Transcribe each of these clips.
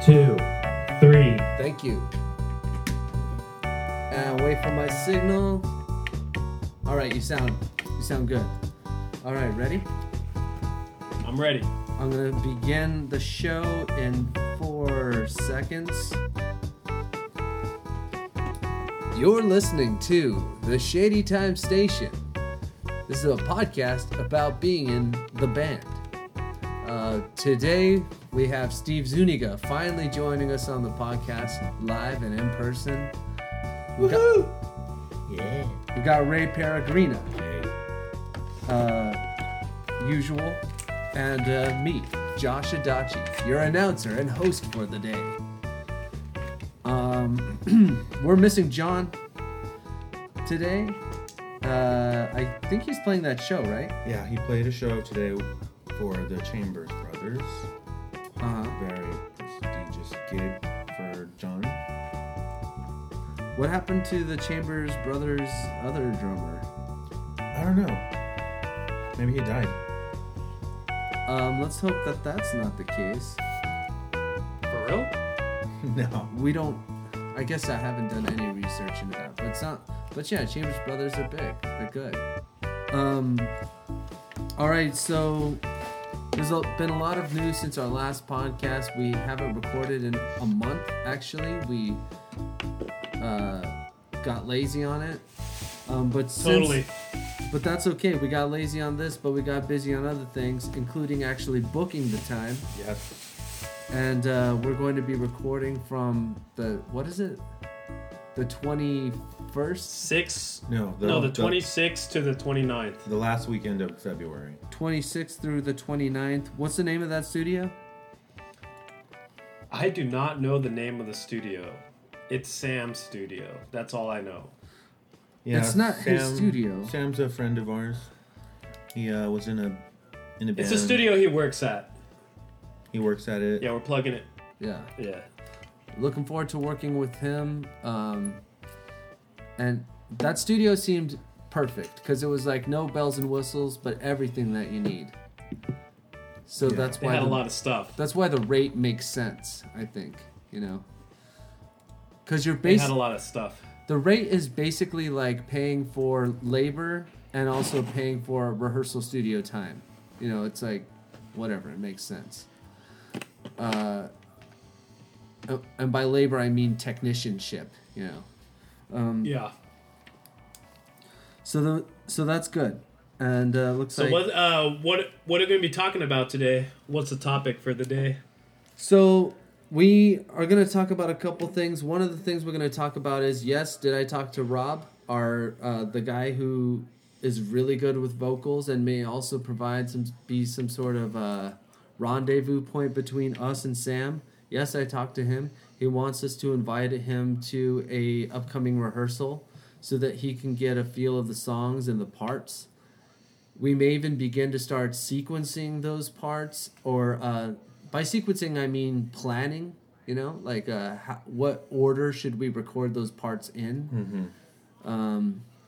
2, 3. Thank you. And wait for my signal. All right, you sound good. All right, ready? I'm ready. I'm gonna begin the show in 4 seconds. You're listening to the Shady Time Station. This is a podcast about being in the band. Today we have Steve Zuniga finally joining us on the podcast live and in person. We got Ray Peregrina, usual, and me, Josh Adachi, your announcer and host for the day. We're missing John today. I think he's playing that show, right? Yeah, he played a show today for the Chambers Brothers. Very prestigious gig for John. What happened to the Chambers Brothers' other drummer? I don't know. Maybe he died. Let's hope that that's not the case. For real? No. We don't. I guess I haven't done any research into that, but it's not. But yeah, Chambers Brothers are big. They're good. All right, so there's been a lot of news since our last podcast. We haven't recorded in a month. Actually, we got lazy on it. But that's okay. We got lazy on this, but we got busy on other things, including actually booking the time. Yes. And we're going to be recording from what is it? The 21st? The 26th to the 29th. The last weekend of February. 26th through the 29th. What's the name of that studio? I do not know the name of the studio. It's Sam's studio. That's all I know. Yeah, it's not his studio. Sam's a friend of ours. He was in a band. It's a studio he works at. He works at it. Yeah, we're plugging it. Yeah. Yeah. Looking forward to working with him. And that studio seemed perfect because it was like no bells and whistles, but everything that you need. So Yeah. that's They why had a lot of stuff. That's why the rate makes sense, I think. Because you're They had a lot of stuff. The rate is basically like paying for labor and also paying for rehearsal studio time. It's like whatever, it makes sense. And by labor I mean technicianship. Yeah. So that's good, and looks So like. what are we going to be talking about today? What's the topic for the day? So we are going to talk about a couple things. One of the things we're going to talk about is, yes, did I talk to Rob, the guy who is really good with vocals and may also provide some sort of rendezvous point between us and Sam. Yes, I talked to him. He wants us to invite him to a upcoming rehearsal so that he can get a feel of the songs and the parts. We may even begin to start sequencing those parts, or by sequencing I mean planning. Like what order should we record those parts in? Mm-hmm.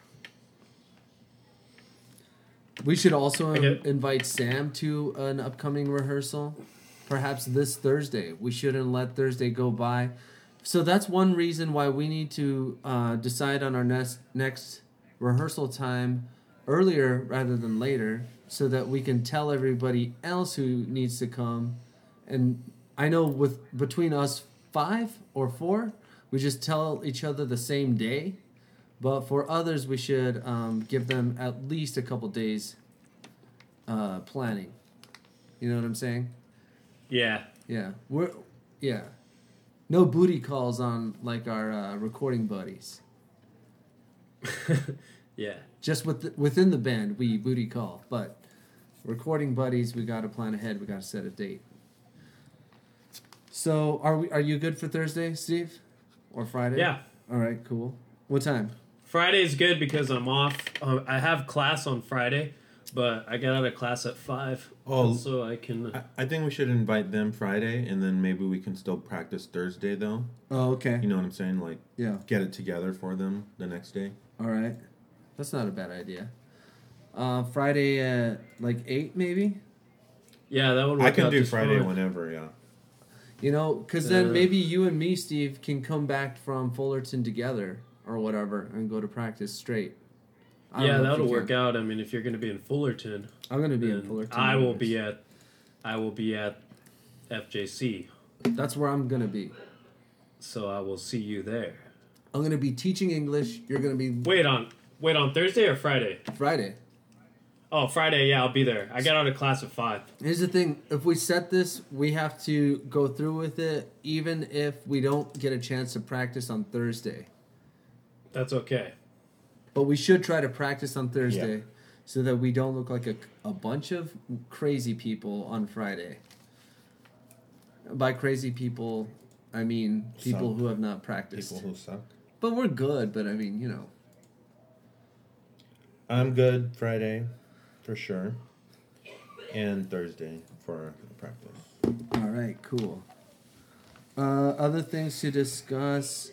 We should also invite Sam to an upcoming rehearsal. Perhaps this Thursday. We shouldn't let Thursday go by. So that's one reason why we need to decide on our next rehearsal time earlier rather than later, so that we can tell everybody else who needs to come. And I know between us 5 or 4, we just tell each other the same day. But for others, we should give them at least a couple days planning. You know what I'm saying? Yeah. Yeah. No booty calls on like our recording buddies. Yeah. Just within the band, we booty call. But recording buddies, we got to plan ahead. We got to set a date. So are you good for Thursday, Steve? Or Friday? Yeah. All right, cool. What time? Friday's good because I'm off. I have class on Friday, but I get out of class at 5. Oh, so I can. I think we should invite them Friday, and then maybe we can still practice Thursday, though. Oh, okay. You know what I'm saying? Like, yeah. Get it together for them the next day. All right. That's not a bad idea. Friday at like 8, maybe? Yeah, that would work. I can out do just Friday fine. whenever, yeah. You know, because then maybe you and me, Steve, can come back from Fullerton together or whatever and go to practice straight. Yeah, that'll work out. I mean, if you're going to be in Fullerton, I'm going to be in Fullerton. I will be at FJC. That's where I'm going to be. So I will see you there. I'm going to be teaching English. You're going to be... Wait on Thursday or Friday? Friday. Oh, Friday, yeah, I'll be there. I got out of class at 5. Here's the thing. If we set this, we have to go through with it, even if we don't get a chance to practice on Thursday. That's okay. But we should try to practice on Thursday so that we don't look like a bunch of crazy people on Friday. By crazy people, I mean people who have not practiced. People who suck. But we're good, but I mean, you know. I'm good Friday, for sure. And Thursday for practice. All right, cool. Other things to discuss.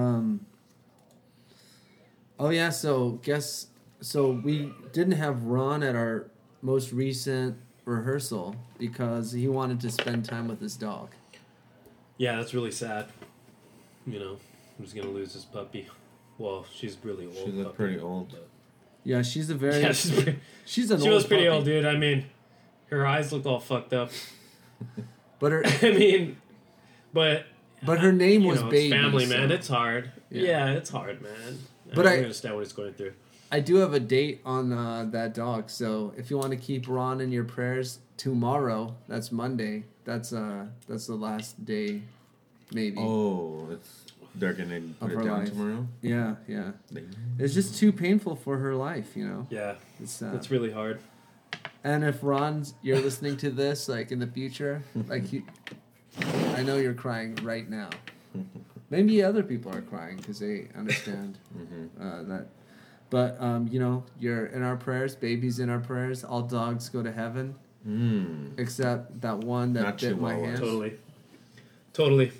So we didn't have Ron at our most recent rehearsal because he wanted to spend time with his dog. Yeah, that's really sad. You know, he's going to lose his puppy. Well, she's really old. She's pretty old. Yeah, she's a very... Yeah, she was pretty old, dude. I mean, her eyes looked all fucked up. But her... But her name was Baby. Baby. It's family, so. man. It's hard. Yeah, it's hard, man. But I understand what he's going through. I do have a date on that dog, so if you want to keep Ron in your prayers, tomorrow, that's Monday, that's the last day, maybe. Oh, they're going to put it down tomorrow? Yeah. It's just too painful for her life, you know? Yeah, it's really hard. And if you're listening to this, like, in the future, like, I know you're crying right now. Maybe other people are crying because they understand that. But, you know, you're in our prayers. Baby's in our prayers. All dogs go to heaven. Except that one that bit my hand. Totally.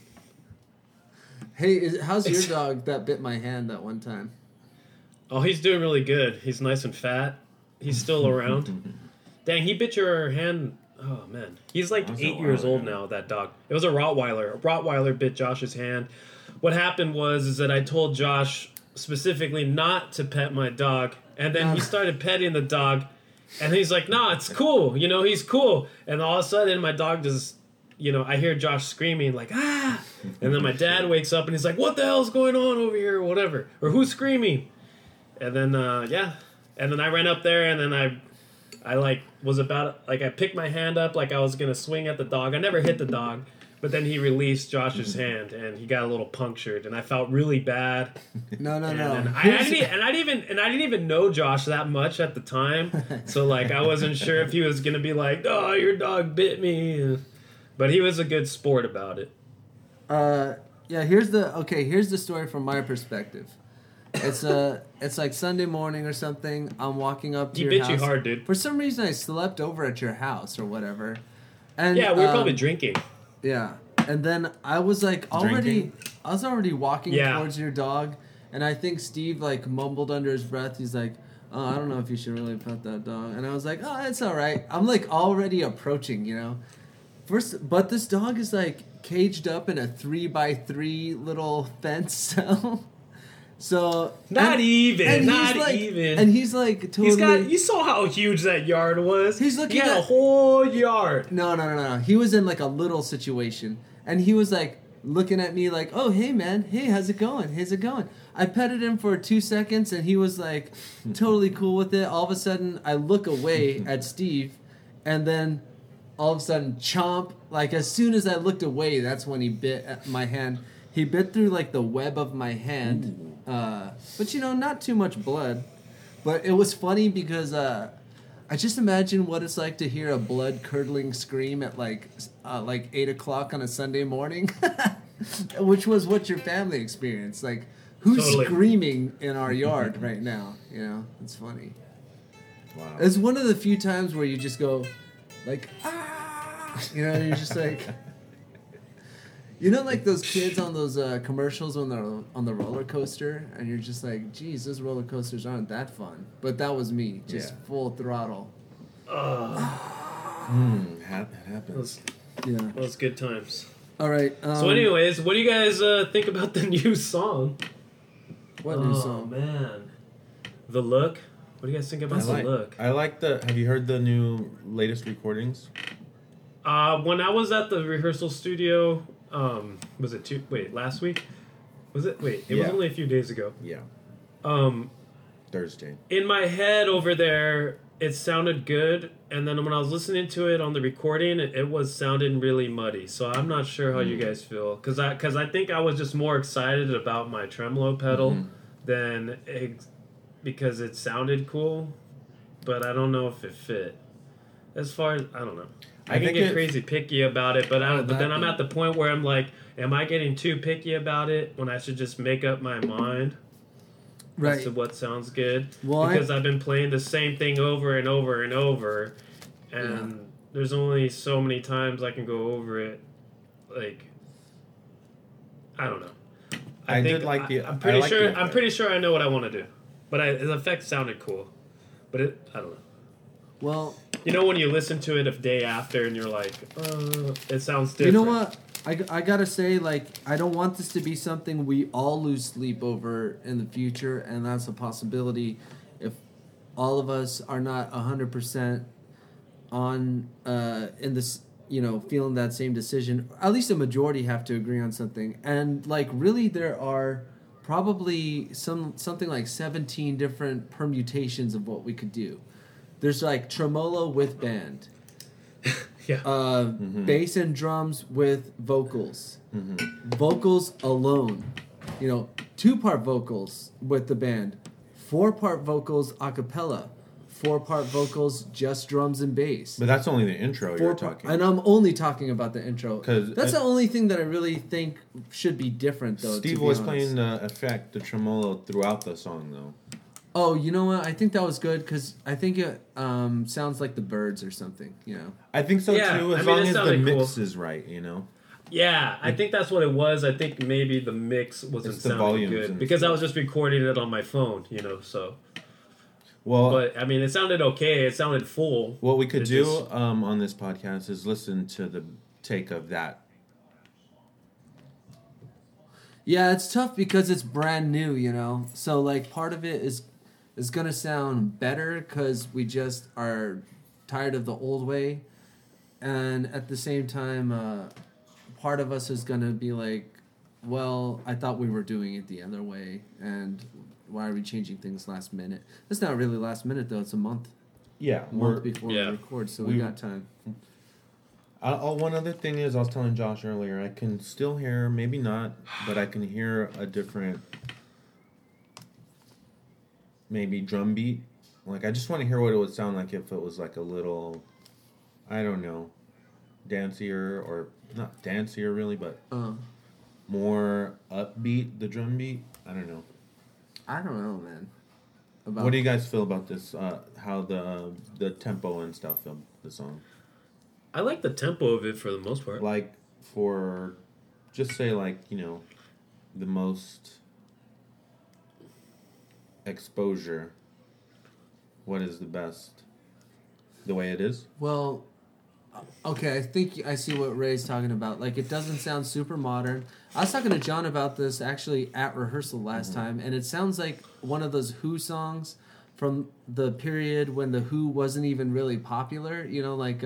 Hey, how's your dog that bit my hand that one time? Oh, he's doing really good. He's nice and fat. He's still around. Dang, he bit your hand. Oh, man. He's like 8 years old now, that dog. It was a Rottweiler. A Rottweiler bit Josh's hand. What happened was that I told Josh specifically not to pet my dog, and then he started petting the dog, and he's like, "Nah, it's cool, you know, he's cool." And all of a sudden, my dog just, you know, I hear Josh screaming like, "Ah!" And then my dad wakes up and he's like, "What the hell's going on over here?" or whatever, or "Who's screaming?" And then and then I ran up there, and then I like was about like I picked my hand up like I was gonna swing at the dog. I never hit the dog. But then he released Josh's hand, and he got a little punctured, and I felt really bad. No. I didn't even know Josh that much at the time, so like I wasn't sure if he was gonna be like, "Oh, your dog bit me," but he was a good sport about it. Yeah. Here's the story from my perspective. It's like Sunday morning or something. I'm walking up to your house. He bit you hard, dude. For some reason, I slept over at your house or whatever. And yeah, we were probably drinking. Yeah, and then I was like already walking towards your dog, and I think Steve like mumbled under his breath. He's like, "Oh, I don't know if you should really pet that dog." And I was like, "Oh, it's all right." I'm like already approaching, you know. But this dog is like caged up in a 3x3 little fence cell. So not even. And he's like totally. You saw how huge that yard was. He's looking at a whole yard. No. He was in like a little situation, and he was like looking at me like, "Oh, hey man, hey, how's it going? I petted him for 2 seconds, and he was like totally cool with it. All of a sudden, I look away at Steve, and then all of a sudden, chomp! Like as soon as I looked away, that's when he bit at my hand. He bit through like the web of my hand. But you know, not too much blood. But it was funny because I just imagine what it's like to hear a blood-curdling scream at like 8 o'clock on a Sunday morning, which was what your family experienced. Like, who's screaming in our yard right now? You know, it's funny. Wow. It's one of the few times where you just go, like, ah! You know, and you're just like... You know, like those kids on those commercials when they're on the roller coaster, and you're just like, geez, those roller coasters aren't that fun. But that was me, just full throttle. It happens. Yeah. Those good times. All right. So, anyways, what do you guys think about the new song? What new song? Oh man, The Look. What do you guys think about The Look? I like the. Have you heard the latest recordings? When I was at the rehearsal studio, was it last week? Was it? Wait, it was only a few days ago. Yeah. Thursday. In my head over there, it sounded good, and then when I was listening to it on the recording, it was sounding really muddy. So I'm not sure how you guys feel, because I think I was just more excited about my tremolo pedal than because it sounded cool, but I don't know if it fit. As far as I don't know, I can get crazy picky about it, but then I'm at the point where I'm like, am I getting too picky about it when I should just make up my mind? Right. As to what sounds good. Well, because I've been playing the same thing over and over and over, and there's only so many times I can go over it. Like, I don't know. I'm pretty sure I know what I want to do, but the effects sounded cool, but I don't know. Well, you know when you listen to it a day after and you're like, it sounds different. You know what? I gotta say, like, I don't want this to be something we all lose sleep over in the future, and that's a possibility if all of us are not 100% on in this, feeling that same decision. At least a majority have to agree on something, and like really, there are probably something like 17 different permutations of what we could do. There's like tremolo with band. Yeah. Bass and drums with vocals. Vocals alone. 2-part vocals with the band. 4-part vocals a cappella. 4-part vocals just drums and bass. But that's only the intro you're talking. And I'm only talking about the intro. That's the only thing that I really think should be different, though. Steve was playing the effect, the tremolo, throughout the song, though. Oh, you know what? I think that was good because I think it sounds like the Byrds or something, I think so, too, as long as the mix is right, Yeah, I think that's what it was. I think maybe the mix wasn't sounding good because I was just recording it on my phone, so... Well, but I mean, it sounded okay. It sounded full. What we could do on this podcast is listen to the take of that. Yeah, it's tough because it's brand new, So like part of it is gonna sound better because we just are tired of the old way, and at the same time, part of us is gonna be like, well, I thought we were doing it the other way, and why are we changing things last minute? It's not really last minute, though. It's a month. Yeah. A month before we record, so we got time. One other thing is, I was telling Josh earlier, I can still hear, maybe not, but I can hear a different, maybe drum beat. Like, I just want to hear what it would sound like if it was like a little, I don't know, dancier, or not dancier really, but more upbeat, the drum beat. I don't know. I don't know, man. What do you guys feel about this? How the tempo and stuff of the song? I like the tempo of it for the most part. Like for, just say like, the most exposure. What is the best? The way it is? Well, okay, I think I see what Ray's talking about. Like, it doesn't sound super modern. I was talking to John about this actually at rehearsal last time, and it sounds like one of those Who songs from the period when the Who wasn't even really popular. Like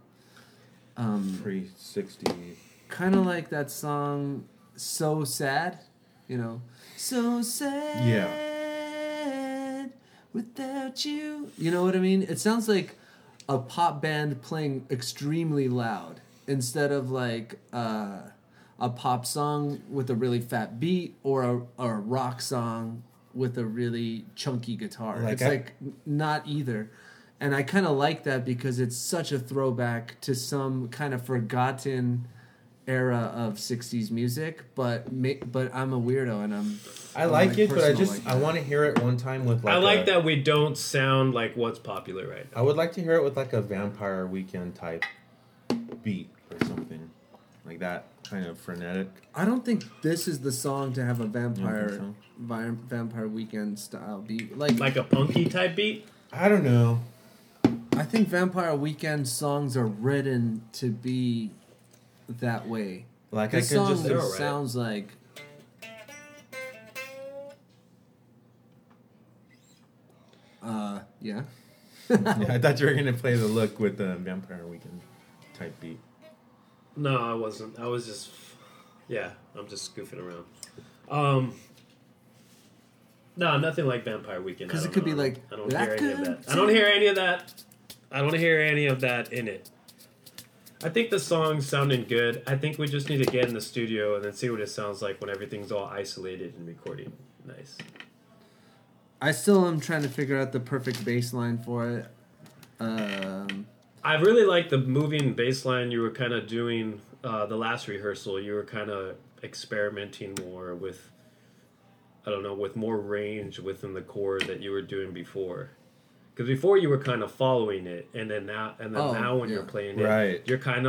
pre-60. Kind of like that song, So Sad. So sad. Yeah. Without you. You know what I mean? It sounds like a pop band playing extremely loud instead of like a pop song with a really fat beat or a rock song with a really chunky guitar. Like not either. And I kind of like that because it's such a throwback to some kind of forgotten era of 60s music, but I'm a weirdo and I like it, but I want to hear it one time with like I like that we don't sound like what's popular right now. I would like to hear it with like a Vampire Weekend type beat or something like that, kind of frenetic. I don't think this is the song to have a Vampire Weekend style beat, like a punky type beat. I don't know. I think Vampire Weekend songs are written to be that way. Like This I could song just. They're alright. sounds like. Yeah. Yeah, I thought you were gonna play the look with the Vampire Weekend type beat. No, I wasn't. I was just, yeah, I'm just goofing around. No, nothing like Vampire Weekend. 'Cause I it don't could know. be like, I don't hear any of that. "Welcome I don't hear any of that. I don't hear any of that in it. I think the song's sounding good. I think we just need to get in the studio and then see what it sounds like when everything's all isolated and recording. Nice. I still am trying to figure out the perfect bass line for it. I really like the moving bass line you were kind of doing the last rehearsal. You were kind of experimenting more with, I don't know, with more range within the chord that you were doing before. Because before you were kind of following it, and then now when you're playing it, Right. you're kind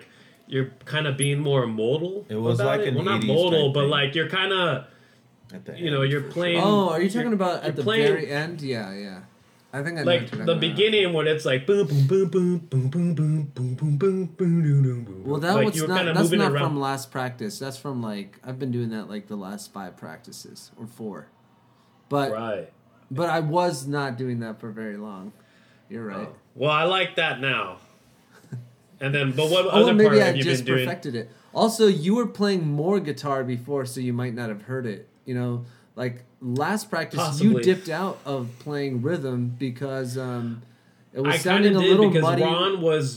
of being more modal. It was about like an well, not 80s modal, type but thing. like you're kind of, At the you know, end, you're for playing. sure. Oh, are you talking about you're at the playing- very end? Yeah. I think I know like what you're talking the about. beginning when it's like boom boom boom boom boom boom boom boom boom boom boom boom boom. Well, that like was you were not. kinda That's moving not around. from last practice. That's from like I've been doing that like the last 5 practices or 4. But Right. but I was not doing that for very long. You're right. Oh. Well, I like that now. And then, but what Oh, other well, maybe part I have you just been doing? perfected it. Also, you were playing more guitar before, so you might not have heard it. You know, like last practice, you Possibly. dipped out of playing rhythm because it was I kind sounding of a did little because muddy. Ron was.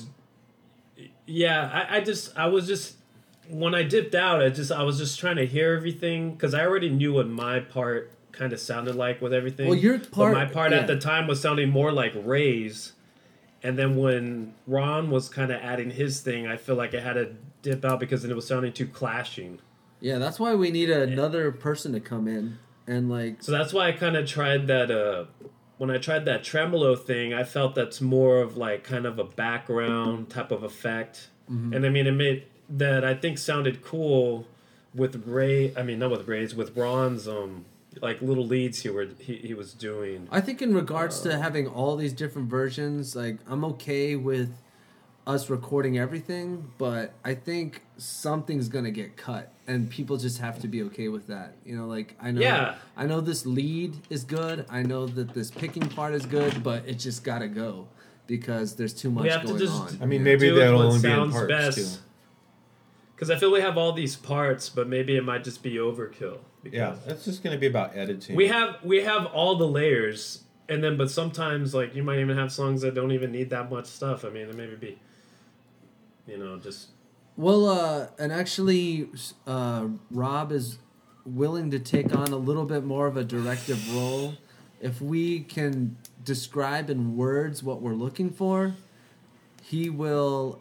Yeah, I was just when I dipped out, I was just trying to hear everything because I already knew what my part kind of sounded like with everything. Well, your part- but my part yeah. at the time was sounding more like Ray's, and then when Ron was kind of adding his thing, I feel like I had to dip out because then it was sounding too clashing. Yeah, that's why we need another person to come in and like. So that's why I kind of tried that. When I tried that tremolo thing, I felt that's more of like kind of a background type of effect, and I mean it made that I think sounded cool with Ray. I mean not with Ray's, with Ron's like little leads he was doing. I think in regards to having all these different versions, like I'm okay with us recording everything, but I think something's gonna get cut, and people just have to be okay with that. You know, like I know this lead is good, I know that this picking part is good, but it just gotta go because there's too much have to going just- on. I mean, Yeah. maybe Do that'll what only be in sounds parts best. too. Because I feel we have all these parts, but maybe it might just be overkill. Yeah, Because it's just gonna be about editing. we have all the layers, and then but sometimes like you might even have songs that don't even need that much stuff. I mean, it maybe be, you know, just Well, and actually, Rob is willing to take on a little bit more of a directive role. If we can describe in words what we're looking for, he will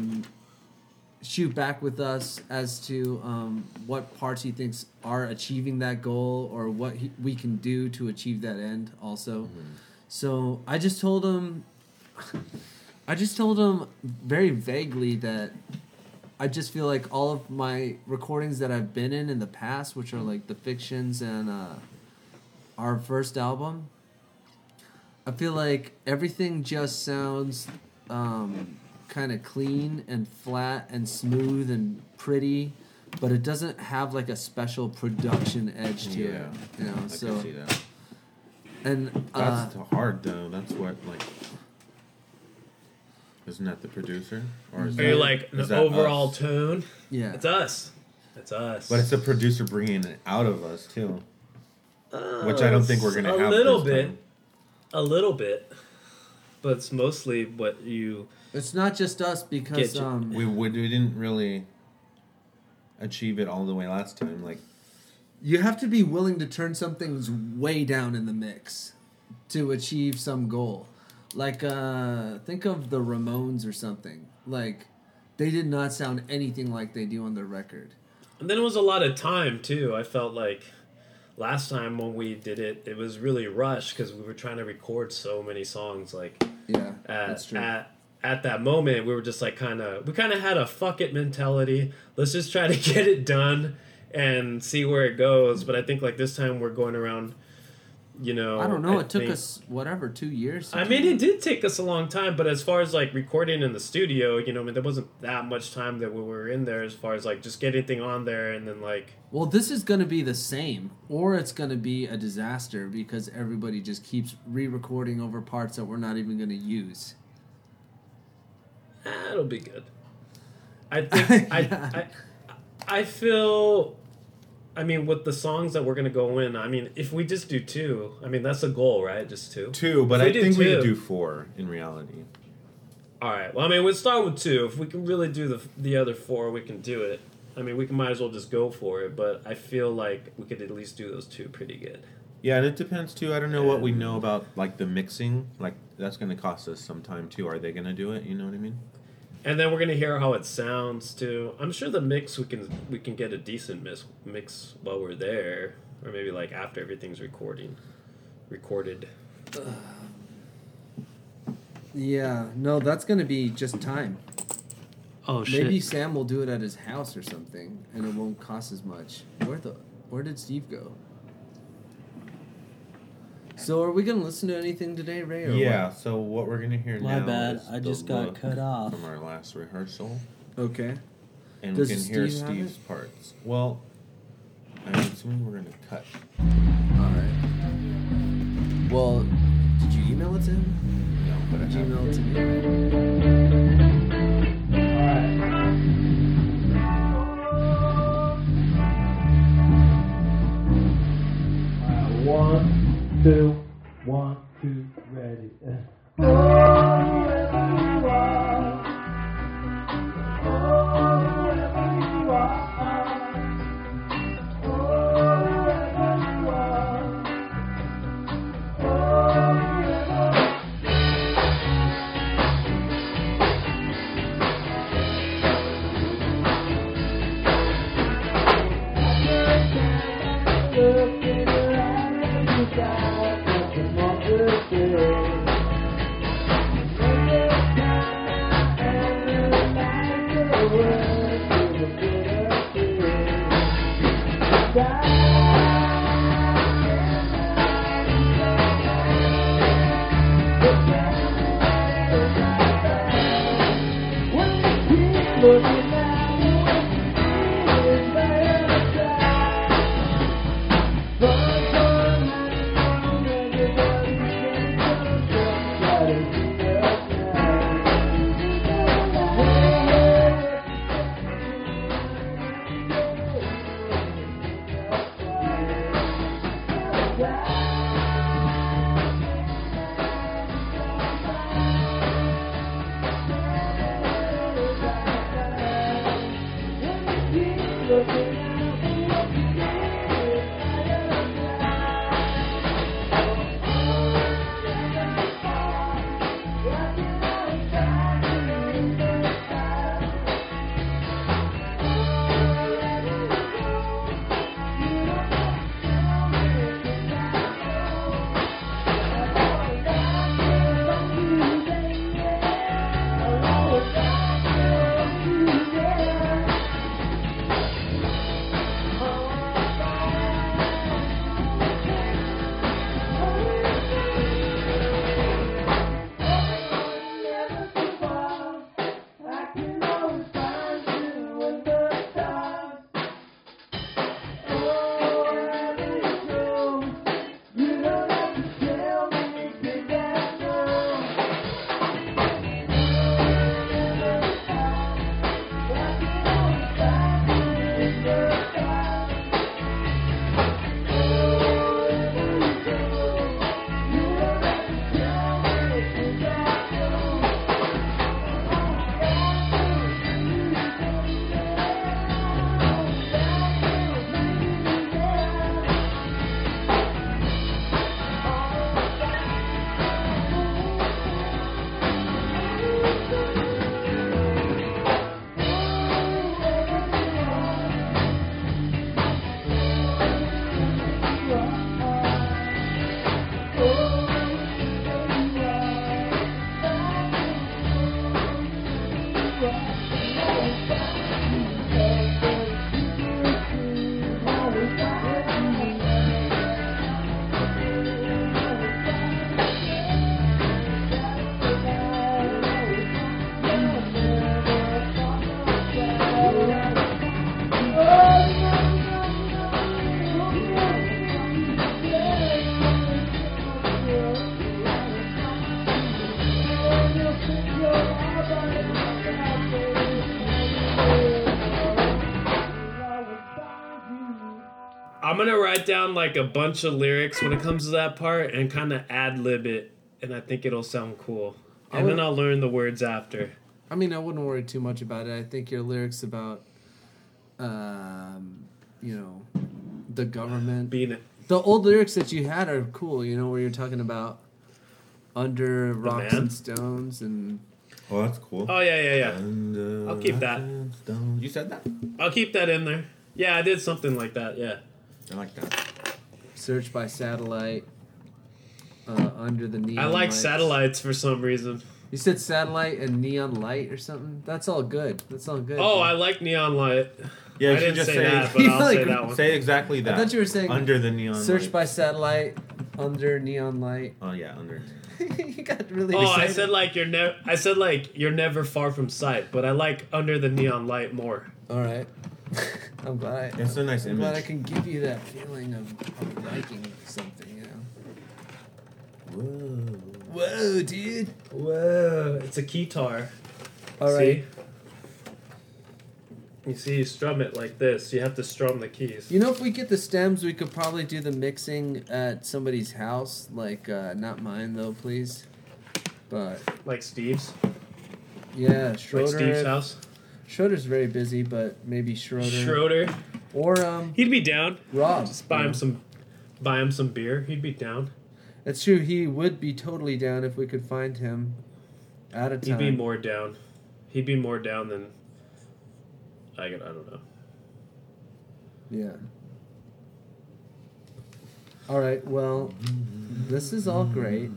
shoot back with us as to what parts he thinks are achieving that goal or what we can do to achieve that end also. So I just told him very vaguely that I just feel like all of my recordings that I've been in the past, which are like the Fictions and our first album, I feel like everything just sounds kind of clean and flat and smooth and pretty, but it doesn't have like a special production edge to it. You know, I so can see that. and That's hard though. That's what like. Isn't that the producer? Or is are you that- like is the that overall us? tone? yeah. It's us. It's us. But it's the producer bringing it out of us too, which I don't think we're gonna a have. little this bit, time. a little bit, but it's mostly what you. It's not just us because Get you. We didn't really achieve it all the way last time. Like you have to be willing to turn some things way down in the mix to achieve some goal. Like, think of the Ramones or something. Like, they did not sound anything like they do on their record. And then it was a lot of time too. I felt like last time when we did it, it was really rushed because we were trying to record so many songs. Like Yeah, that's true. at that moment, we were just like we kind of had a fuck it mentality. Let's just try to get it done and see where it goes. But I think like this time we're going around You know, I don't know. It took us 2 years. I mean, it did take us a long time, but as far as like recording in the studio, you know, I mean, there wasn't that much time that we were in there as far as like just getting anything on there and then like. Well, this is going to be the same, or it's going to be a disaster because everybody just keeps re-recording over parts that we're not even going to use. It'll be good. I think I feel. I mean, with the songs that we're going to go in, I mean, if we just do 2, I mean, that's a goal, right? Just 2? 2, but I think we could do 4 in reality. All right. Well, I mean, we'll start with 2. If we can really do the other 4, we can do it. I mean, we might as well just go for it, but I feel like we could at least do those 2 pretty good. Yeah, and it depends, too. I don't know what we know about, like, the mixing. Like, that's going to cost us some time, too. Are they going to do it? You know what I mean? And then we're gonna hear how it sounds too. I'm sure the mix we can get a decent mix while we're there, or maybe like after everything's recorded. Yeah, no, that's gonna be just time. Oh shit! Maybe Sam will do it at his house or something, and it won't cost as much. Where did Steve go? So are we going to listen to anything today, Ray? Or yeah, what? so what we're going to hear now My bad, is I the just got look cut off. from our last rehearsal. Okay. And Does we can hear Steve have Steve's it? parts. Well, I'm assuming we're going to cut. Alright. Well, did you email it to him? No, but I Did you have email it to me? One, two, 1, 2, ready. I'm gonna write down like a bunch of lyrics when it comes to that part and kind of ad lib it, and I think it'll sound cool. And then I'll learn the words after. I mean, I wouldn't worry too much about it. I think your lyrics about, the government. Being The old lyrics that you had are cool, where you're talking about under rocks man? and stones and... Oh, that's cool. Oh yeah. And, I'll keep that. You said that? I'll keep that in there. Yeah, I did something like that. Yeah. I like that. Search by satellite, under the neon I like lights. satellites for some reason. You said satellite and neon light or something? That's all good. Oh, I like neon light. Yeah, I you should didn't just say say that, but I'll like- say that one. say exactly that. I thought you were saying under the neon. search light. by satellite, under neon light. Oh yeah, under. You got really Oh, I excited. said like you're never far from sight, but I like under the neon light more. All right. I'm glad. It's a nice I'm glad I image. can give you that feeling of liking something. Whoa. Whoa, dude. Whoa, it's a keytar. All right. You strum it like this. You have to strum the keys. If we get the stems, we could probably do the mixing at somebody's house. Like, not mine though, please. But Like Steve's. yeah, Schroeder. Like Steve's house. Schroeder's very busy, but maybe Schroeder. or He'd be down. Rob. Just buy him some beer. He'd be down. That's true. He would be totally down if we could find him at a time. He'd be more down. He'd be more down than I don't know. Yeah. All right. Well, this is all great.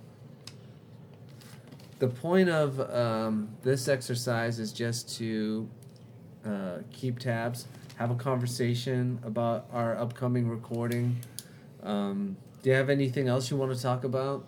The point of this exercise is just to keep tabs, have a conversation about our upcoming recording. Do you have anything else you want to talk about?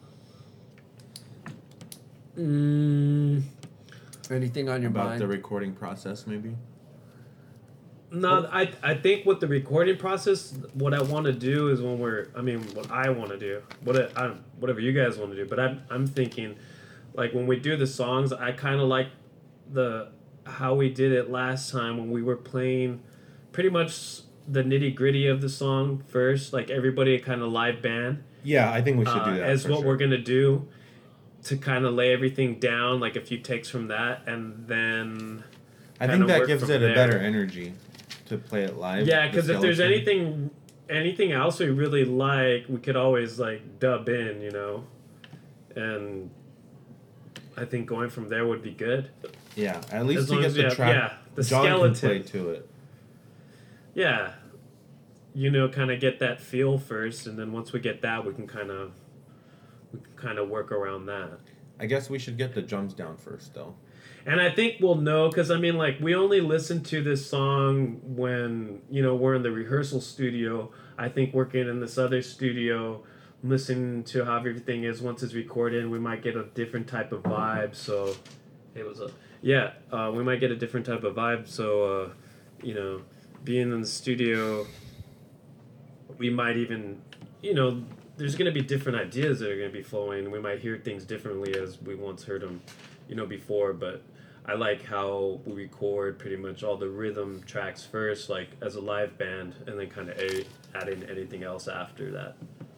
Anything on your About mind? the recording process, maybe. No, I think with the recording process, what I want to do is what I want to do, whatever you guys want to do. But I'm thinking, like when we do the songs, I kind of like how we did it last time when we were playing, pretty much the nitty gritty of the song first, like everybody kind of live band. Yeah, I think we should do that. As for what sure. we're gonna do to kind of lay everything down, like a few takes from that, and then. I kinda think that work gives from it a there. better energy to play it live. Yeah, the because if there's skeleton. anything else we really like, we could always like dub in, and I think going from there would be good. Yeah, at least As to long get as the you have- track. yeah, the John skeleton. can play to it. Yeah, kind of get that feel first, and then once we get that, we can kind of work around that. I guess we should get the drums down first, though. And I think we'll know, because we only listened to this song when, we're in the rehearsal studio. I think working in this other studio, listening to how everything is once it's recorded, we might get a different type of vibe. So, hey, what's up? Yeah, we might get a different type of vibe. So, being in the studio, we might even, there's going to be different ideas that are going to be flowing. We might hear things differently as we once heard them, before. But I like how we record pretty much all the rhythm tracks first, like as a live band, and then kind of add in anything else after that.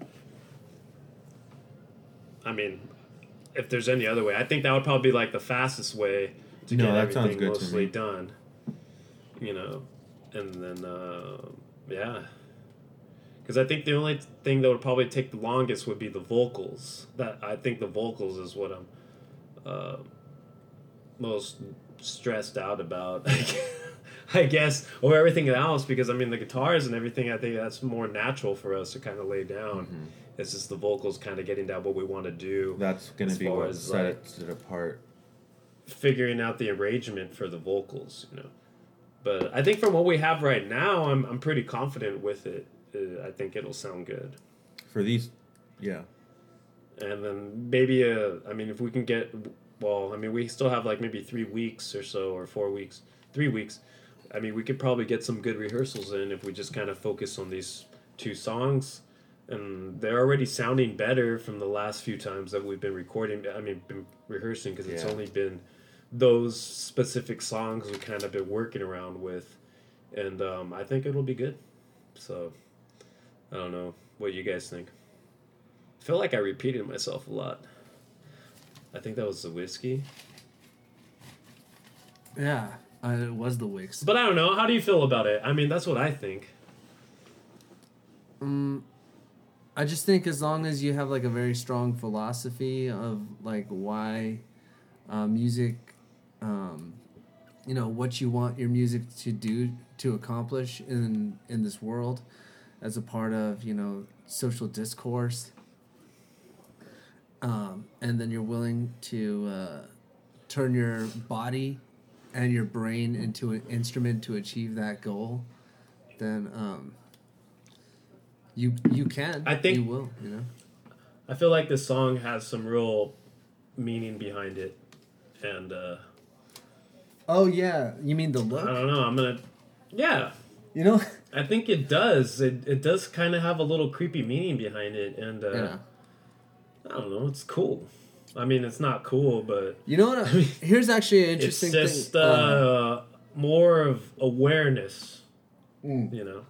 If there's any other way, I think that would probably be like the fastest way to No, get that sounds everything good to mostly me. done. And then yeah. Because I think the only thing that would probably take the longest would be the vocals. I think the vocals is what I'm most stressed out about, I guess, over everything else. Because the guitars and everything, I think that's more natural for us to kind of lay down. Mm-hmm. It's just the vocals kind of getting down what we want to do. That's going to As be far what as, sets it apart. Figuring out the arrangement for the vocals, But I think from what we have right now, I'm pretty confident with it. I think it'll sound good. For these, yeah. And then maybe, if we can get, we still have like maybe 3 weeks or so, or 4 weeks, 3 weeks. We could probably get some good rehearsals in if we just kind of focus on these 2 songs. And they're already sounding better from the last few times that we've been recording. Been rehearsing, because it's Yeah. only been those specific songs we kind of been working around with. And I think it'll be good. So I don't know what you guys think. I feel like I repeated myself a lot. I think that was the whiskey. Yeah, it was the Wicks. But I don't know. How do you feel about it? I mean, that's what I think. I just think as long as you have like a very strong philosophy of like why music, what you want your music to do to accomplish in this world, as a part of social discourse, and then you're willing to turn your body and your brain into an instrument to achieve that goal, then you can. I think you will. I feel like this song has some real meaning behind it, and Oh yeah, you mean the look? I don't know. Yeah, You know? I think it does. It does kind of have a little creepy meaning behind it, and Yeah. I don't know. It's cool. I mean, it's not cool, but You know what? Here's actually an it's interesting just thing. more of awareness. I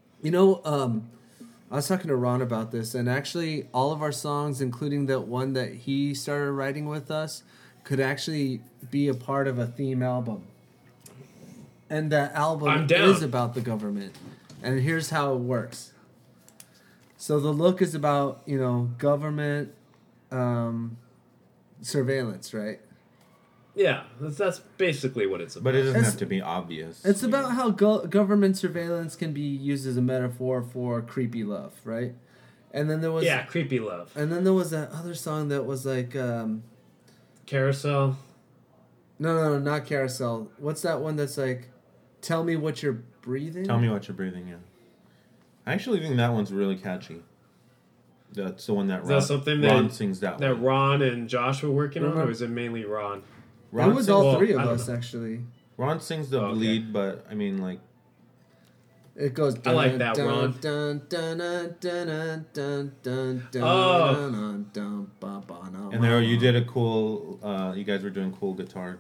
was talking to Ron about this, and actually, all of our songs, including that one that he started writing with us, could actually be a part of a theme album. And that album I'm down. is about the government. And here's how it works. So the look is about, government surveillance, right? Yeah, that's basically what it's about. But it doesn't It's- have to be obvious. It's about how government surveillance can be used as a metaphor for creepy love, right? And then there was creepy love. and then there was that other song that was like Carousel. no, not Carousel. What's that one that's like Tell Me What You're Breathing? Tell me what you're breathing in. I actually think that one's really catchy. That's the one that Is that something Ron that- sings that That one. Ron and Josh were working on, Remember- or was it mainly Ron? Ron It was sings, all well, three of I don't us know. actually. Ron sings the Oh, okay. lead, but I mean, like, It goes I like that, Ron. dun, dun, dun, dun, dun, dun, dun, Oh. dun, dun, dun, ba, ba, na, and there you ma. did a cool. You guys were doing cool guitar.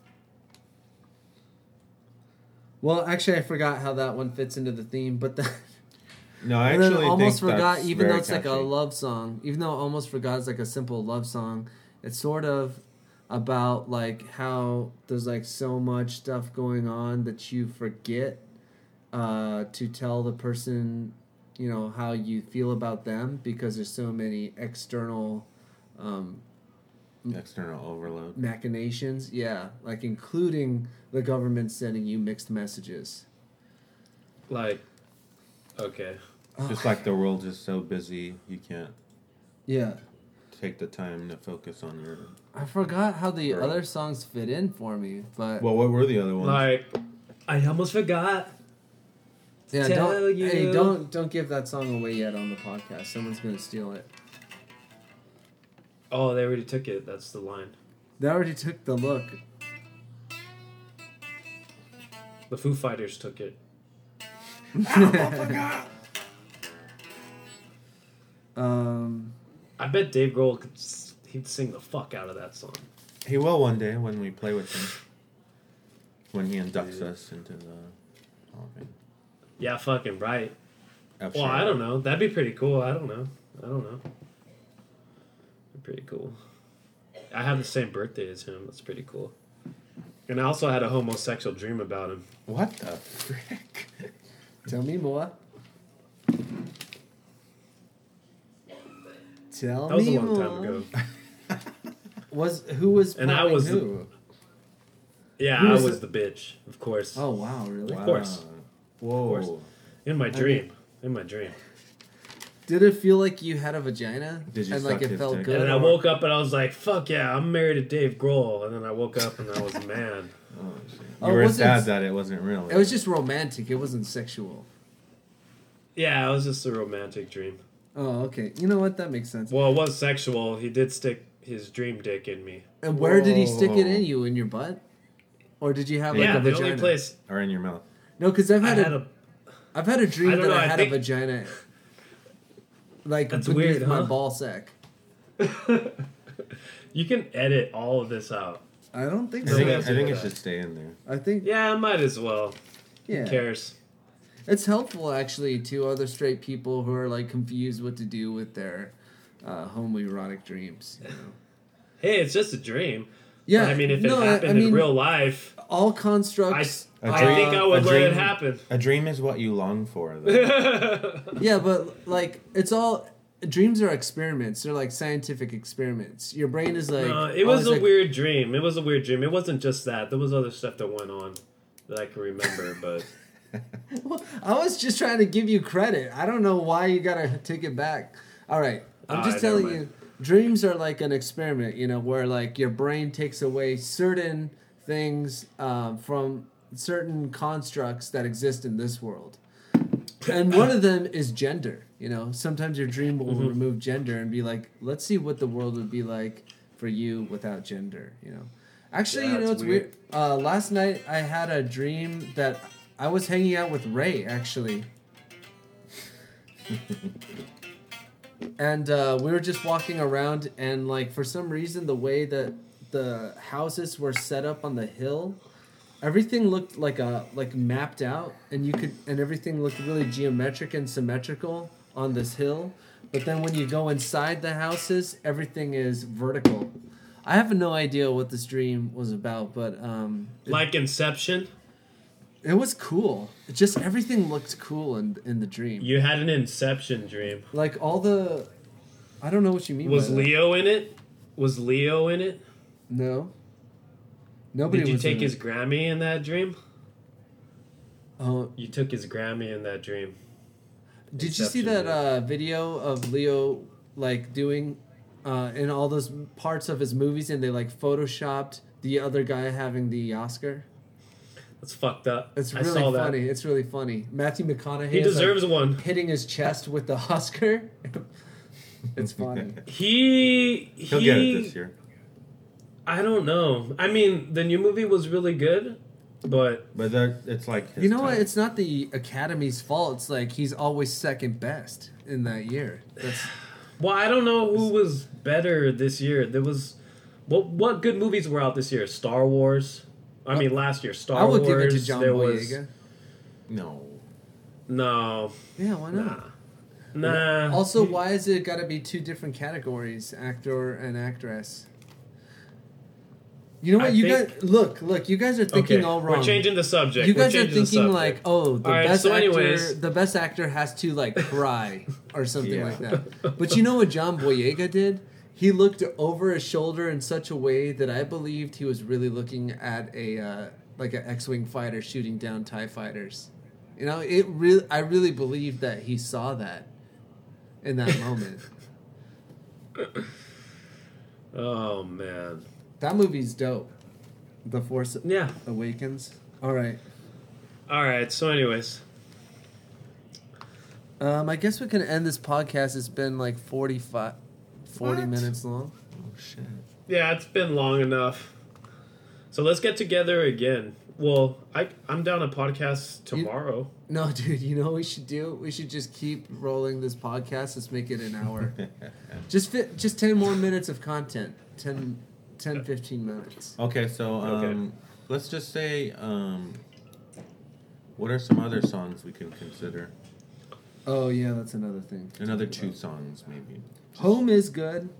Well, actually I forgot how that one fits into the theme, but that No, I and actually then almost think forgot, that's even though very it's like a catchy. love song, even though almost forgot it's like a simple love song, it's sort of about like how there's like so much stuff going on that you forget to tell the person, how you feel about them because there's so many external External overload. machinations. Yeah, like including the government sending you mixed messages. Like, okay. Just like the world is so busy, you can't Yeah. take the time to focus on your. I forgot how the Girl. other songs fit in for me, but Well, what were the other ones? Like, I almost forgot. yeah, tell you. don't give that song away yet on the podcast. Someone's gonna steal it. Oh, they already took it. That's the line. They already took the look. The Foo Fighters took it. I bet Dave Grohl he'd sing the fuck out of that song. He will one day when we play with him. When he inducts us into the Hall of Fame. Yeah, fucking right. F Well, I don't know. That'd be pretty cool. I don't know. Pretty cool. I have the same birthday as him. That's pretty cool. And I also had a homosexual dream about him. What the frick? Tell me more. Tell That was me a long more. time ago. Who was And I popping was the- who? Yeah, Who I was was the bitch, of course. Oh wow, really? Of course. Whoa. course. In my dream. In my dream. Did it feel like you had a vagina? Did you and like suck it his felt dick? good? And then I or- woke up and I was like, fuck yeah, I'm married to Dave Grohl. And then I woke up and I was a man. Oh, shit. Oh, You were was it- sad that it wasn't real. It was just romantic. It wasn't sexual. Yeah, it was just a romantic dream. Oh, okay. You know what? That makes sense. Well, it was sexual. He did stick his dream dick in me. And where did he stick it Whoa. in you? In your butt? Or did you have like Yeah, a the vagina? only place Or in your mouth. No, because I've I had had a I've had a dream I don't that know, I I had think- a vagina, like That's beneath weird, my huh? ball sack. You can edit all of this out. I don't think I so. think, Yeah, I think it that. should stay in there. I think Yeah, I might as well. yeah. Who cares? It's helpful actually to other straight people who are like confused what to do with their homoerotic dreams. You know? Hey, it's just a dream. Yeah, But, I mean, if no, it happened in real life, all constructs. I think I would a let it dream- happen. A dream is what you long for, though. Yeah, but like it's all dreams are experiments. They're like scientific experiments. Your brain is like. It was always a like, weird dream. It was a weird dream. It wasn't just that. There was other stuff that went on that I can remember, but I was just trying to give you credit. I don't know why you gotta take it back. All right, I'm just never telling mind. you. Dreams are like an experiment, you know, where like your brain takes away certain things from certain constructs that exist in this world. And one of them is gender. You know, sometimes your dream will remove gender and be like, let's see what the world would be like for you without gender. You know, actually, Yeah, you know, it's it's weird. Last night I had a dream that I was hanging out with Ray. Actually. And we were just walking around, and like for some reason, the way that the houses were set up on the hill, everything looked like mapped out, and everything looked really geometric and symmetrical on this hill. But then when you go inside the houses, everything is vertical. I have no idea what this dream was about, but like Inception, it was cool. It just everything looked cool in the dream. you had an Inception dream. Like all the, I don't know what you mean. Was by that. Leo in it? Was Leo in it? No. Nobody Did you was take in his it. Grammy in that dream? Oh, You took his Grammy in that dream. did you see Inception, that video of Leo like doing in all those parts of his movies, and they like photoshopped the other guy having the Oscar? That's fucked up. It's I really saw that. funny. It's really funny. Matthew McConaughey He is, deserves like, one. hitting his chest with the Oscar. It's funny. He'll get it this year. I don't know. I mean, the new movie was really good, but But it's like his You know what? time. It's not the Academy's fault. It's like he's always second best in that year. That's well, I don't know who was better this year. There was what good movies were out this year? Star Wars. I mean, last year Star I would Wars. give it to John there Boyega. No. No, Yeah, why not? nah. Also, why is it got to be two different categories, actor and actress? You know what? I You think- guys look. You guys are thinking Okay, all wrong. we're changing the subject. You We're guys are changing the thinking subject. like, oh, the All right, best so actor. anyways- The best actor has to like cry or something Yeah. like that. But you know what John Boyega did? He looked over his shoulder in such a way that I believed he was really looking at a like an X-wing fighter shooting down TIE fighters. You know, I really believe that he saw that in that moment. Oh man. That movie's dope. The Force Yeah. Awakens. All right. All right. So, anyways, I guess we can end this podcast. It's been like 40 What? minutes long. Oh shit. yeah, it's been long enough. So let's get together again. Well, I'm down a podcast tomorrow. No, dude, you know what we should do? We should just keep rolling this podcast. Let's make it an hour. just 10 more minutes of content. 10, 15 minutes. Okay, so Okay. let's just say what are some other songs we can consider? Oh, yeah, that's another thing. Another 2 songs, maybe. Home is good.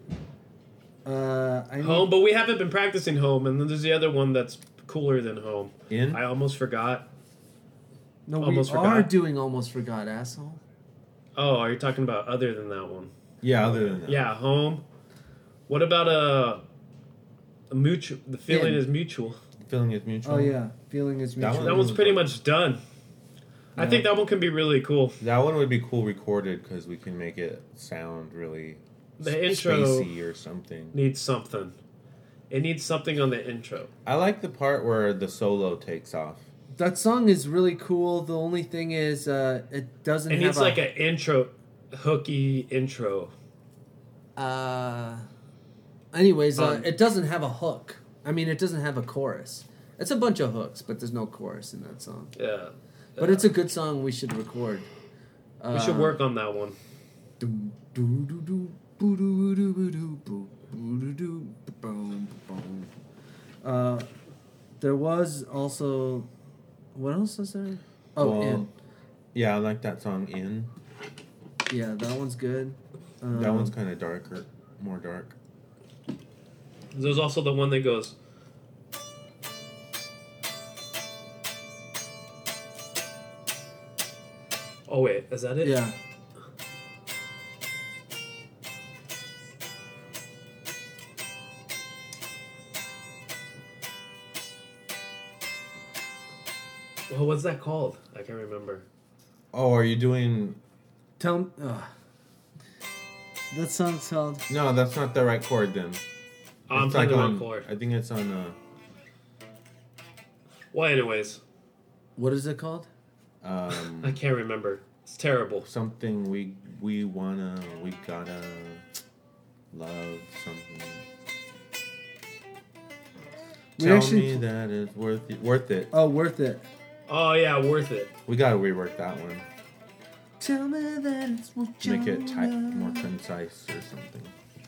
Home, but we haven't been practicing Home, and then there's the other one that's cooler than Home. In? I almost forgot. No, Almost we are forgot. doing Almost Forgot, asshole. Oh, are you talking about other than that one? Yeah, other than that. Yeah, Home. What about a mutual? The feeling In. is mutual. Feeling is mutual. Oh, yeah. Feeling is That mutual. one- That one's pretty much done. I Yeah. think that one can be really cool. That one would be cool recorded because we can make it sound really The intro spacey or something. needs something. It needs something on the intro. I like the part where the solo takes off. That song is really cool. The only thing is, it doesn't It have needs like an intro, hooky intro. Anyways, it doesn't have a hook. I mean, it doesn't have a chorus. It's a bunch of hooks, but there's no chorus in that song. Yeah. But it's a good song we should record. We should work on that one. There was also... What else was there? Oh, Well- In. Yeah, I like that song In. Yeah, that one's good. That one's kind of darker, more dark. There's also the one that goes. Oh wait, is that it? Yeah. Well, what's that called? I can't remember. Oh, are you doing? Tell me. That song's called. No, that's not the right chord then. I'm It's playing the like wrong on- chord. I think it's on. Well, anyways, What is it called? I can't remember. It's terrible. Something we gotta love something. We Tell actually- me that it's worth it. Oh, Worth It. Oh yeah, worth it. We gotta rework that one. Tell me that it's what Make it you more love. concise or something.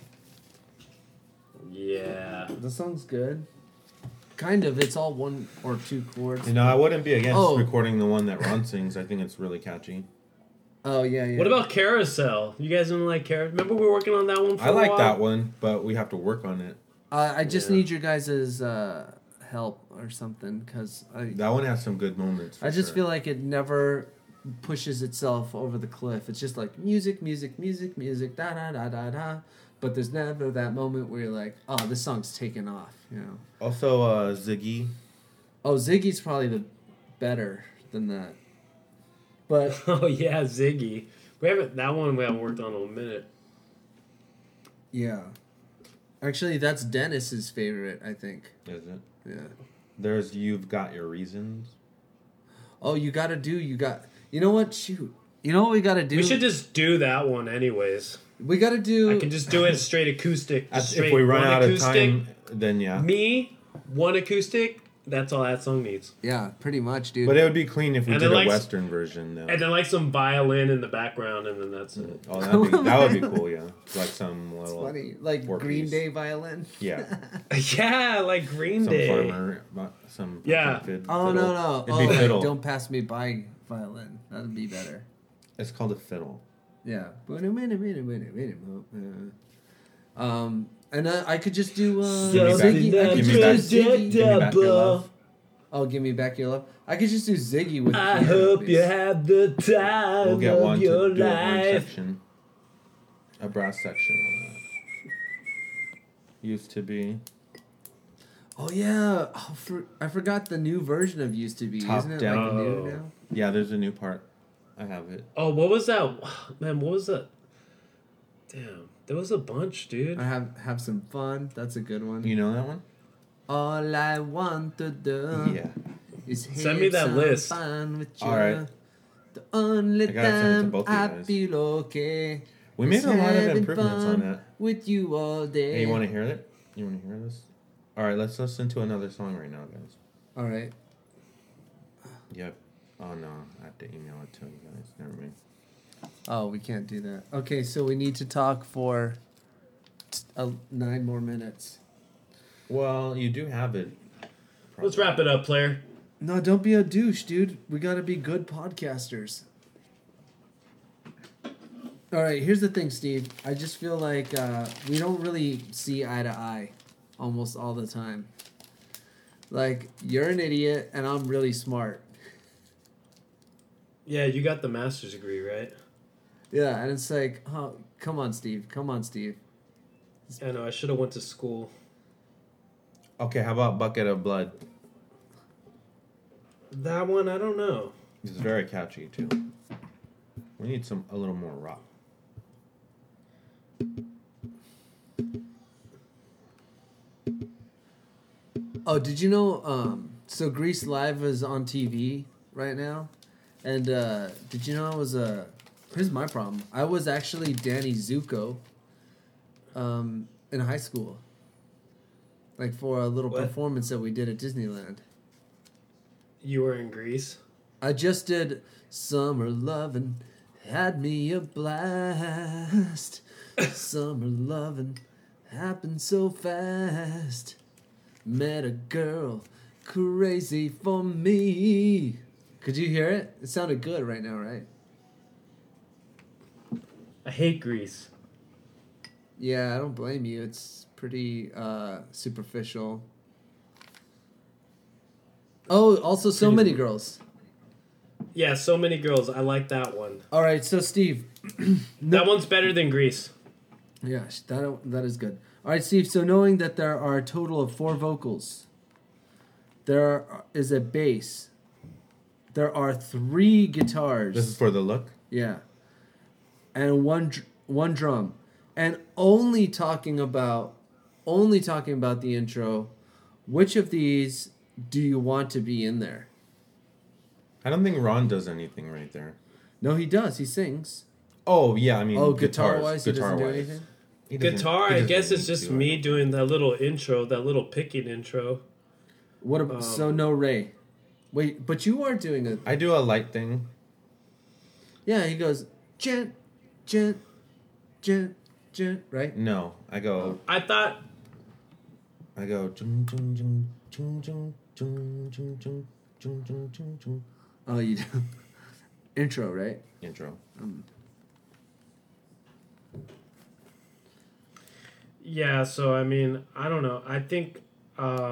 Yeah. The song's good. Kind of. It's all one or two chords. You know, I wouldn't be against Oh. recording the one that Ron sings. I think it's really catchy. Oh, yeah, yeah. What about Carousel? You guys don't like Carousel? Remember we were working on that one for I a like while? that one, but we have to work on it. I just Yeah. need your guys' help or something, because That one has some good moments. I just feel like it never pushes itself over the cliff. It's just like music, music, music, music, da da da da da. But there's never that moment where you're like, oh, this song's taken off, you know. Also, Ziggy. Oh, Ziggy's probably the better than that. But Oh yeah, Ziggy. We haven't worked on in a minute. yeah, actually, that's Dennis's favorite, I think. Is it? Yeah. There's You've Got Your Reasons. Oh, you know what? Shoot. You know what we gotta do? We should just do that one anyways. We gotta do. I can just do it straight acoustic. Just If straight we run one out acoustic. of time, then yeah. Me, one acoustic. That's all that song needs. Yeah, pretty much, dude. But it would be clean if we And did then, a like, Western version, though. And then like some violin in the background, and then that's it. Oh, that would be cool, yeah. Like some It's little, funny, like four Green piece. Day violin. yeah, Yeah, like Green some Day. farmer, some Yeah. Oh no no! It'd Oh, be like, fiddle. don't pass me by violin. That'd be better. It's called a fiddle. Yeah. And I could just do Give me back- Ziggy. I could give me just do back- Ziggy. Give me back your love. Oh, give me back your love. I could just do Ziggy with. I piano, hope please. you have the time We'll get of one to your do a horn life. section, a brass section on that. Used to be Oh yeah. Oh, I forgot the new version of used to be. Top Isn't it down. like new Oh. now? yeah. There's a new part. I have it. Oh, what was that? Man, what was that? Damn, there was a bunch, dude. I have some fun. That's a good one. You know that one? All I want to do Yeah. is Send me have that some list. fun with you. All right. The only I gotta send it to time both of you I guys. feel okay. We made is a lot of having improvements on fun that. with you all day. Hey, you want to hear it? You want to hear this? All right, let's listen to another song right now, guys. All right. Yep. Oh no, I have to email it to you guys. Never mind. Oh, we can't do that. Okay, so we need to talk for 9 more minutes. Well, you do have it. Let's wrap it up, player. No, don't be a douche, dude. We gotta be good podcasters. All right, here's the thing, Steve. I just feel like we don't really see eye to eye almost all the time. Like, you're an idiot and I'm really smart. Yeah, you got the master's degree, right? Yeah, and it's like, oh, come on, Steve. Come on, Steve. I know. I should have went to school. Okay, how about Bucket of Blood? That one, I don't know. It's very catchy too. We need a little more rock. Oh, did you know? So Grease Live is on TV right now, and did you know it was a? Here's my problem. I was actually Danny Zuko. In high school. Like for a little What? performance that we did at Disneyland. You were in Greece. I just did Summer Lovin', had me a blast. Summer lovin' happened so fast. Met a girl crazy for me. Could you hear it? It sounded good right now, right? I hate Grease. Yeah, I don't blame you. It's pretty superficial. Oh, also So Many Girls. Yeah, So Many Girls. I like that one. All right, so Steve. That one's better than Grease. Yes, that is good. All right, Steve, so knowing that there are a total of 4 vocals, there is a bass, there are 3 guitars. This is for the look? Yeah. And one drum. And only talking about the intro, which of these do you want to be in there? I don't think Ron does anything right there. No, he does. He sings. Oh, yeah, I mean, guitar-wise, he doesn't do anything? Guitar, I guess it's just me doing that little intro, that little picking intro. What about, so no Ray. Wait, but you are doing a... I do a light thing. Yeah, he goes, gent, gent, gent, gent, right? No, I go... I thought... I go... Jung, jung, jung, jung, jung, jung, jung, jung, jung, jung, jung, jung. Oh, you do. Intro, right? Intro. Yeah, so I mean, I don't know. I think I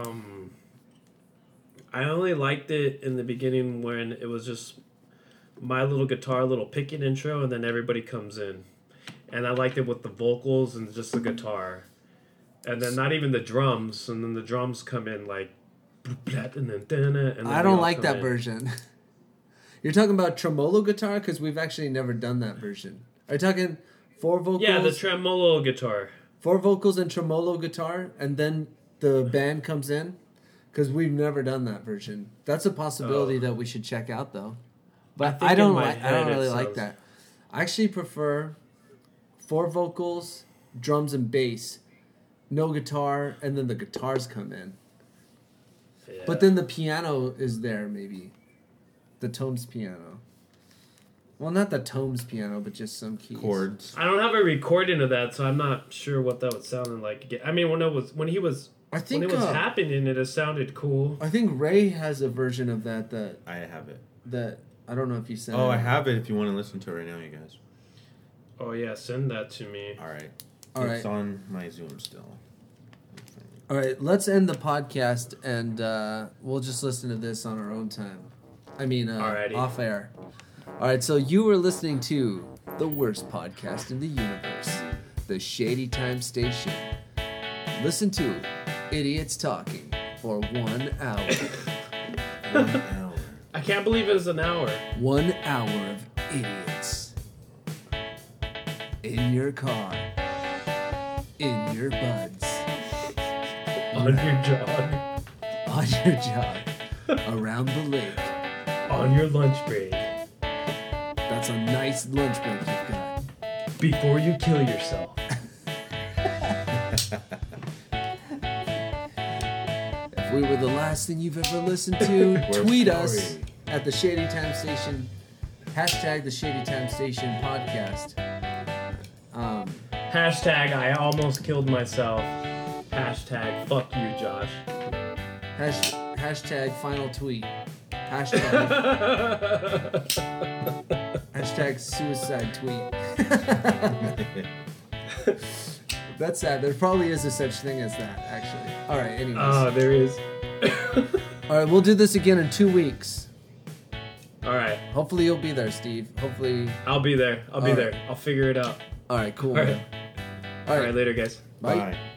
only liked it in the beginning when it was just my little guitar, little picking intro, and then everybody comes in. And I liked it with the vocals and just the guitar. And then not even the drums, and then the drums come in like and then I don't like that version. You're talking about tremolo guitar? Because we've actually never done that version. Are you talking 4 vocals? Yeah, the tremolo guitar. 4 vocals and tremolo guitar, and then the band comes in? Because we've never done that version. That's a possibility that we should check out, though. But I don't really like that. I actually prefer 4 vocals, drums and bass, no guitar, and then the guitars come in. Yeah. But then the piano is there, maybe. The Tomes piano. Well, not the Tomes piano, but just some keys. Chords. I don't have a recording of that, so I'm not sure what that would sound like. I mean, when it was happening, it sounded cool. I think Ray has a version of that. I have it. That I don't know if you sent. Oh, it. I have it if you want to listen to it right now, you guys. Oh yeah, send that to me. All right. All It's right. on my Zoom still. All right, let's end the podcast, and we'll just listen to this on our own time. I mean, Alrighty. off air. All right, so you were listening to the worst podcast in the universe, the Shady Time Station. Listen to idiots talking for 1 hour. 1 hour. I can't believe it was an hour. 1 hour of idiots. In your car. In your buds. On your jog. On your jog. Around the lake. On your lunch break. That's a nice lunch break you've got. Before you kill yourself. If we were the last thing you've ever listened to, tweet us sorry. at the Shady Time Station. Hashtag the Shady Time Station podcast. Hashtag I almost killed myself. Hashtag fuck you, Josh. Hashtag final tweet. Hashtag. Hashtag suicide tweet. That's sad. There probably is a such thing as that, actually. All right, anyways. Oh, there is. All right, we'll do this again in 2 weeks. All right. Hopefully you'll be there, Steve. Hopefully. I'll be there. I'll be All there. right. I'll figure it out. All right, cool. All right. man. All right, later, guys. Bye. Bye.